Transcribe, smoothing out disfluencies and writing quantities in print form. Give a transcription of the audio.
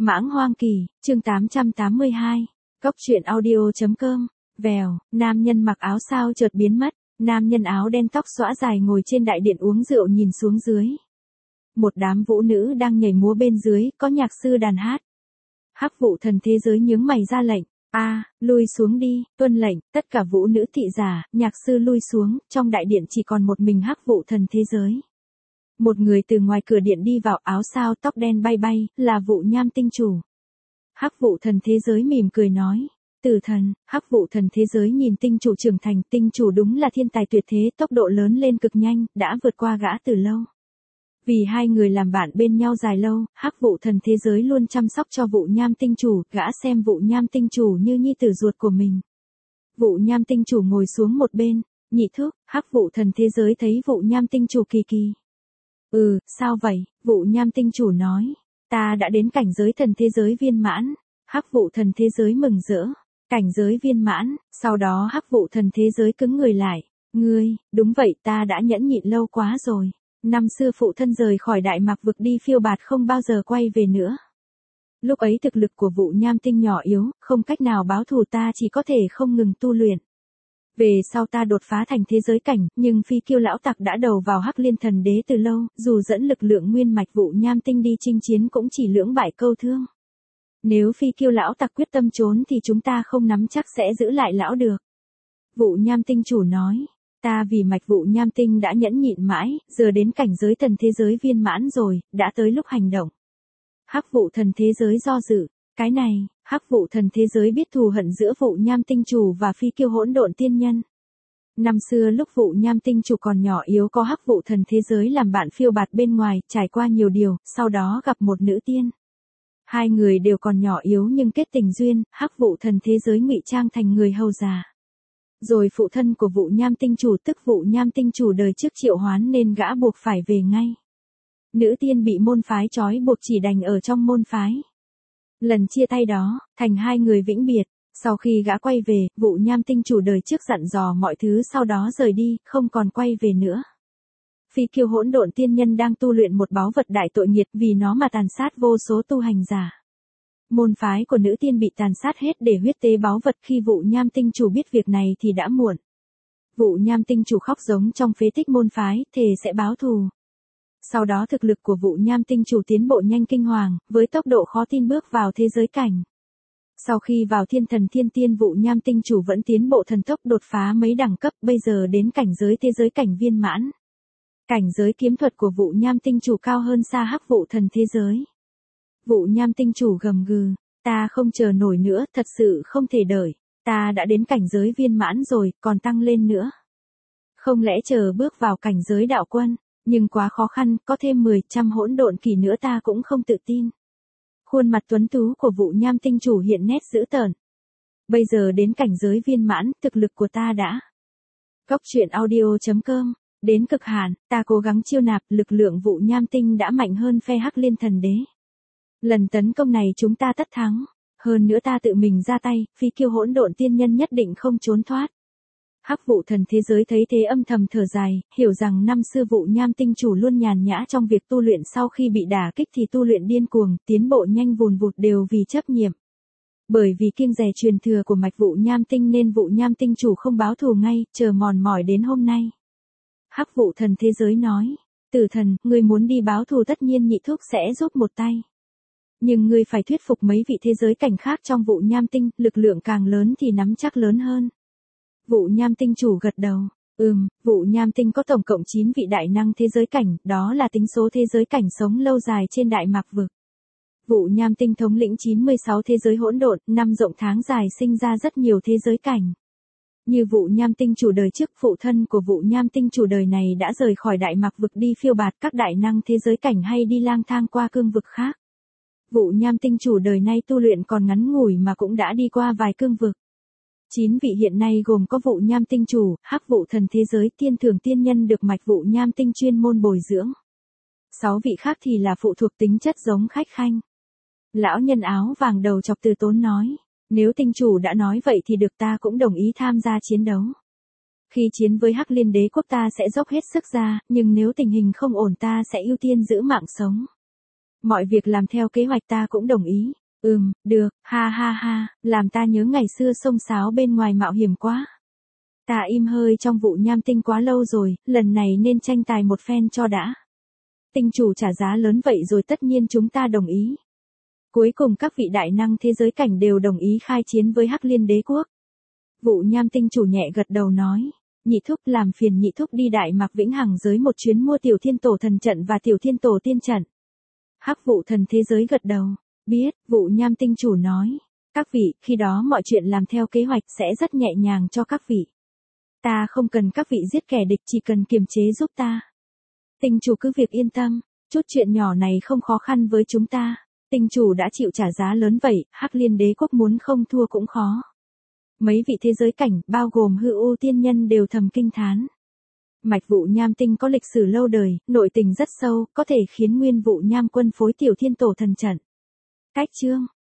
Mãng hoang kỳ, chương 882. Cốc truyện audio.com. Vèo, nam nhân mặc áo sao chợt biến mất, nam nhân áo đen tóc xõa dài ngồi trên đại điện uống rượu nhìn xuống dưới. Một đám vũ nữ đang nhảy múa bên dưới, có nhạc sư đàn hát. Hắc vụ thần thế giới nhướng mày ra lệnh, lui xuống đi, tuân lệnh, tất cả vũ nữ thị giả, nhạc sư lui xuống, trong đại điện chỉ còn một mình hắc vụ thần thế giới. Một người từ ngoài cửa điện đi vào, áo sao tóc đen bay bay, là Vụ Nham tinh chủ. Hắc vụ thần thế giới mỉm cười nói, Tử thần. Hắc vụ thần thế giới nhìn tinh chủ trưởng thành, tinh chủ đúng là thiên tài tuyệt thế, tốc độ lớn lên cực nhanh, đã vượt qua gã từ lâu. Vì hai người làm bạn bên nhau dài lâu, hắc vụ thần thế giới luôn chăm sóc cho Vụ Nham tinh chủ, gã xem Vụ Nham tinh chủ như nhi tử ruột của mình. Vụ Nham tinh chủ ngồi xuống một bên, nhị thúc. Hắc vụ thần thế giới thấy Vụ Nham tinh chủ kỳ kỳ. Sao vậy? Vụ Nham tinh chủ nói, ta đã đến cảnh giới thần thế giới viên mãn. Hắc vụ thần thế giới mừng rỡ, cảnh giới viên mãn. Sau đó hắc vụ thần thế giới cứng người lại, ngươi, đúng vậy, ta đã nhẫn nhịn lâu quá rồi. Năm xưa phụ thân rời khỏi Đại Mạc vực đi phiêu bạt không bao giờ quay về nữa. Lúc ấy thực lực của Vụ Nham tinh nhỏ yếu, không cách nào báo thù, ta chỉ có thể không ngừng tu luyện. Về sau ta đột phá thành thế giới cảnh, nhưng Phi Kiêu lão tặc đã đầu vào Hắc Liên thần đế từ lâu, dù dẫn lực lượng nguyên mạch Vụ Nham tinh đi chinh chiến cũng chỉ lưỡng bại câu thương. Nếu Phi Kiêu lão tặc quyết tâm trốn thì chúng ta không nắm chắc sẽ giữ lại lão được. Vụ Nham tinh chủ nói, ta vì mạch Vụ Nham tinh đã nhẫn nhịn mãi, giờ đến cảnh giới thần thế giới viên mãn rồi, đã tới lúc hành động. Hắc vụ thần thế giới do dự, cái này. Hắc vụ thần thế giới biết thù hận giữa Vụ Nham tinh chủ và Phi Kiêu hỗn độn tiên nhân. Năm xưa lúc Vụ Nham tinh chủ còn nhỏ yếu có hắc vụ thần thế giới làm bạn phiêu bạt bên ngoài, trải qua nhiều điều, sau đó gặp một nữ tiên. Hai người đều còn nhỏ yếu nhưng kết tình duyên, hắc vụ thần thế giới ngụy trang thành người hầu già. Rồi phụ thân của Vụ Nham tinh chủ tức Vụ Nham tinh chủ đời trước triệu hoán nên gã buộc phải về ngay. Nữ tiên bị môn phái trói buộc chỉ đành ở trong môn phái. Lần chia tay đó, thành hai người vĩnh biệt. Sau khi gã quay về, Vụ Nham tinh chủ đời trước dặn dò mọi thứ, sau đó rời đi, không còn quay về nữa. Phi Kiêu hỗn độn tiên nhân đang tu luyện một báu vật đại tội nghiệt, vì nó mà tàn sát vô số tu hành giả. Môn phái của nữ tiên bị tàn sát hết để huyết tế báu vật, khi Vụ Nham tinh chủ biết việc này thì đã muộn. Vụ Nham tinh chủ khóc giống trong phế tích môn phái, thề sẽ báo thù. Sau đó thực lực của Vụ Nham tinh chủ tiến bộ nhanh kinh hoàng, với tốc độ khó tin bước vào thế giới cảnh. Sau khi vào thiên thần thiên tiên, Vụ Nham tinh chủ vẫn tiến bộ thần tốc, đột phá mấy đẳng cấp, bây giờ đến cảnh giới thế giới cảnh viên mãn. Cảnh giới kiếm thuật của Vụ Nham tinh chủ cao hơn xa hắc vụ thần thế giới. Vụ Nham tinh chủ gầm gừ, ta không chờ nổi nữa, thật sự không thể đợi. Ta đã đến cảnh giới viên mãn rồi, còn tăng lên nữa. Không lẽ chờ bước vào cảnh giới đạo quân, nhưng quá khó khăn, có thêm 10 hỗn độn kỳ nữa ta cũng không tự tin. Khuôn mặt tuấn tú của Vụ Nham tinh chủ hiện nét dữ tợn. Bây giờ đến cảnh giới viên mãn, thực lực của ta đã. Cốc truyện audio.com. Đến cực hạn, ta cố gắng chiêu nạp, lực lượng Vụ Nham tinh đã mạnh hơn phe Hắc Liên thần đế. Lần tấn công này chúng ta tất thắng. Hơn nữa ta tự mình ra tay, Phi Kiêu hỗn độn tiên nhân nhất định không trốn thoát. Hắc vụ thần thế giới thấy thế âm thầm thở dài, hiểu rằng năm xưa Vụ Nham tinh chủ luôn nhàn nhã trong việc tu luyện, sau khi bị đả kích thì tu luyện điên cuồng, tiến bộ nhanh vùn vụt đều vì chấp nhiệm. Bởi vì kiêng dè truyền thừa của mạch Vụ Nham tinh nên Vụ Nham tinh chủ không báo thù ngay, chờ mòn mỏi đến hôm nay. Hắc vụ thần thế giới nói, Tử thần, ngươi muốn đi báo thù tất nhiên nhị thúc sẽ giúp một tay. Nhưng ngươi phải thuyết phục mấy vị thế giới cảnh khác trong Vụ Nham tinh, lực lượng càng lớn thì nắm chắc lớn hơn. Vụ Nham tinh chủ gật đầu, Vụ Nham tinh có tổng cộng 9 vị đại năng thế giới cảnh, đó là tính số thế giới cảnh sống lâu dài trên Đại Mạc vực. Vụ Nham tinh thống lĩnh 96 thế giới hỗn độn, năm rộng tháng dài sinh ra rất nhiều thế giới cảnh. Như Vụ Nham tinh chủ đời trước, phụ thân của Vụ Nham tinh chủ đời này đã rời khỏi Đại Mạc vực đi phiêu bạt, các đại năng thế giới cảnh hay đi lang thang qua cương vực khác. Vụ Nham tinh chủ đời nay tu luyện còn ngắn ngủi mà cũng đã đi qua vài cương vực. 9 vị hiện nay gồm có Vụ Nham tinh chủ, hắc vụ thần thế giới, tiên thường tiên nhân được mạch Vụ Nham tinh chuyên môn bồi dưỡng. 6 vị khác thì là phụ thuộc tính chất giống khách khanh. Lão nhân áo vàng đầu chọc từ tốn nói, nếu tinh chủ đã nói vậy thì được, ta cũng đồng ý tham gia chiến đấu. Khi chiến với Hắc Liên đế quốc ta sẽ dốc hết sức ra, nhưng nếu tình hình không ổn ta sẽ ưu tiên giữ mạng sống. Mọi việc làm theo kế hoạch ta cũng đồng ý. Được, ha ha ha, làm ta nhớ ngày xưa xông xáo bên ngoài mạo hiểm quá. Ta im hơi trong vụ nham tinh quá lâu rồi, lần này nên tranh tài một phen cho đã. Tinh chủ trả giá lớn vậy rồi tất nhiên chúng ta đồng ý. Cuối cùng các vị đại năng thế giới cảnh đều đồng ý khai chiến với Hắc Liên Đế Quốc. Vụ nham tinh chủ nhẹ gật đầu nói. Nhị thúc làm phiền nhị thúc đi Đại Mạc Vĩnh Hằng giới một chuyến mua tiểu thiên tổ thần trận và tiểu thiên tổ tiên trận. Hắc vụ thần thế giới gật đầu. Biết, vụ nham tinh chủ nói. Các vị, khi đó mọi chuyện làm theo kế hoạch sẽ rất nhẹ nhàng cho các vị. Ta không cần các vị giết kẻ địch, chỉ cần kiềm chế giúp ta. Tinh chủ cứ việc yên tâm, chút chuyện nhỏ này không khó khăn với chúng ta. Tinh chủ đã chịu trả giá lớn vậy, Hắc Liên Đế Quốc muốn không thua cũng khó. Mấy vị thế giới cảnh, bao gồm Hư U tiên nhân đều thầm kinh thán. Mạch vụ nham tinh có lịch sử lâu đời, nội tình rất sâu, có thể khiến nguyên vụ nham quân phối tiểu thiên tổ thần trận. Cách chương